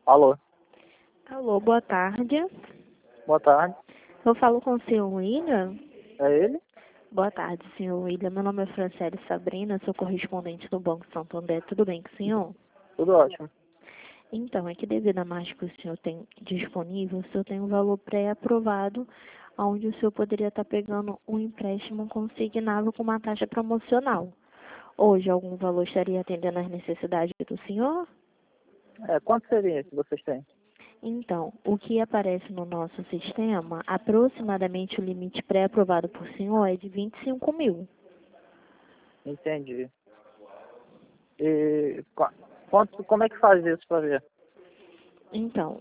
Alô, Alô, boa tarde. boa tarde. Eu falo com o senhor William. É ele? Boa tarde, senhor William. Meu nome é Franciele Sabrina, sou correspondente do Banco Santander. Tudo bem com o senhor? Tudo ótimo. Então, é que devido à margem que o senhor tem disponível, o senhor tem um valor pré-aprovado, onde o senhor poderia estar pegando um empréstimo consignável com uma taxa promocional. Hoje, algum valor estaria atendendo às necessidades do senhor? Quanto seria que vocês têm? Então, o que aparece no nosso sistema, aproximadamente o limite pré-aprovado por senhor é de 25 mil. Entendi. E como é que faz isso para ver? Então,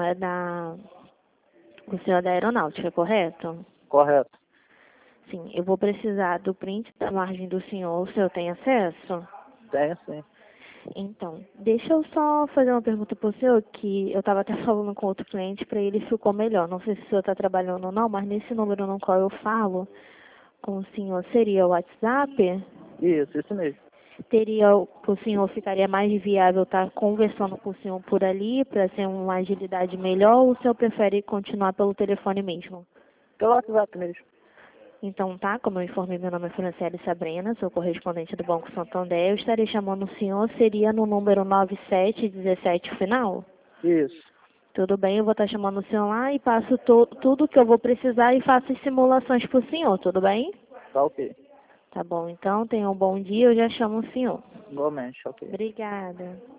o senhor é da aeronáutica, correto? Correto. Sim, eu vou precisar do print da margem do senhor. O senhor tem acesso? Tenho sim. Então, deixa eu só fazer uma pergunta para o senhor, que eu estava até falando com outro cliente, para ele ficou melhor. Não sei se o senhor está trabalhando ou não, mas nesse número no qual eu falo com o senhor seria o WhatsApp? Isso mesmo. O senhor ficaria mais viável estar conversando com o senhor por ali para ser uma agilidade melhor, ou o senhor prefere continuar pelo telefone mesmo? Pelo WhatsApp mesmo. Então tá, como eu informei, meu nome é Franciele Sabrina, sou correspondente do Banco Santander. Eu estarei chamando o senhor, seria no número 9717 final? Isso. Tudo bem, eu vou estar chamando o senhor lá e passo tudo que eu vou precisar e faço as simulações para o senhor, tudo bem? Tá ok. Tá bom, então tenha um bom dia, eu já chamo o senhor. Igualmente, ok. Obrigada.